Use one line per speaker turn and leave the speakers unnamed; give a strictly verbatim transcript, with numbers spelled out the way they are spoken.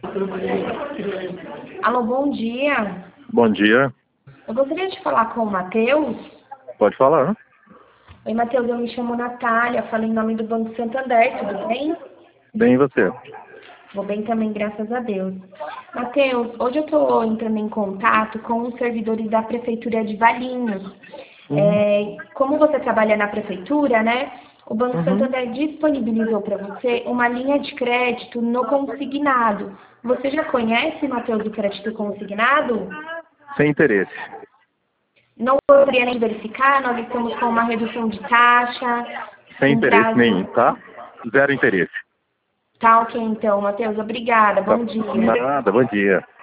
Alô, bom dia.
Bom dia.
Eu gostaria de falar com o Matheus.
Pode falar.
Oi, Matheus, eu me chamo Natália, falo em nome do Banco Santander, tudo bem?
Bem, e você?
Vou bem também, graças a Deus. Matheus, hoje eu estou entrando em contato com os servidores da Prefeitura de Valinhos.
Uhum.
É, como você trabalha na Prefeitura, né? O Banco
Uhum.
Santander disponibilizou para você uma linha de crédito no consignado. Você já conhece, Matheus, o crédito consignado?
Sem interesse.
Não gostaria nem verificar, nós estamos com uma redução de taxa,
Sem
um
interesse
prazo...
nenhum, tá? Zero interesse.
Tá ok então, Matheus, obrigada,
Tá.
bom dia.
Nada, bom dia.